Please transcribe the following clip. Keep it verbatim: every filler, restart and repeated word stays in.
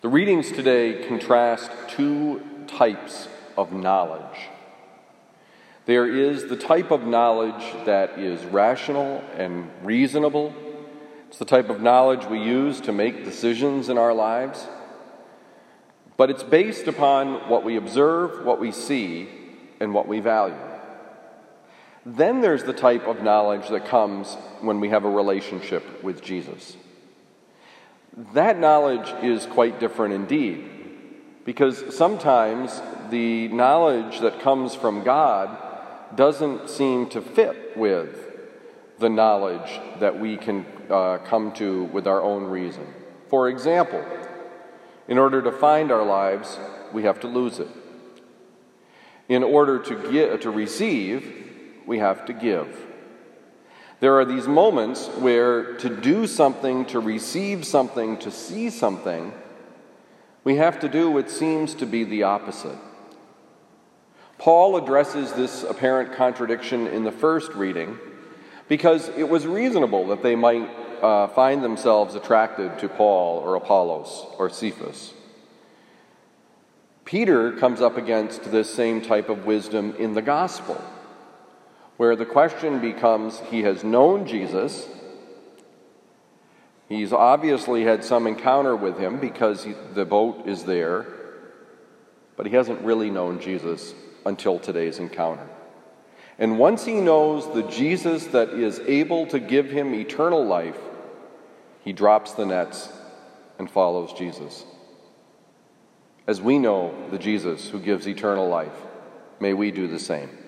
The readings today contrast two types of knowledge. There is the type of knowledge that is rational and reasonable. It's the type of knowledge we use to make decisions in our lives. But it's based upon what we observe, what we see, and what we value. Then there's the type of knowledge that comes when we have a relationship with Jesus. That knowledge is quite different indeed, because sometimes the knowledge that comes from God doesn't seem to fit with the knowledge that we can uh, come to with our own reason. For example, in order to find our lives, we have to lose it. In order to get, to receive, we have to give. There are these moments where to do something, to receive something, to see something, we have to do what seems to be the opposite. Paul addresses this apparent contradiction in the first reading because it was reasonable that they might uh, find themselves attracted to Paul or Apollos or Cephas. Peter comes up against this same type of wisdom in the gospel, where the question becomes, he has known Jesus, he's obviously had some encounter with him because he, the boat is there, but he hasn't really known Jesus until today's encounter. And once he knows the Jesus that is able to give him eternal life, he drops the nets and follows Jesus. As we know the Jesus who gives eternal life, may we do the same.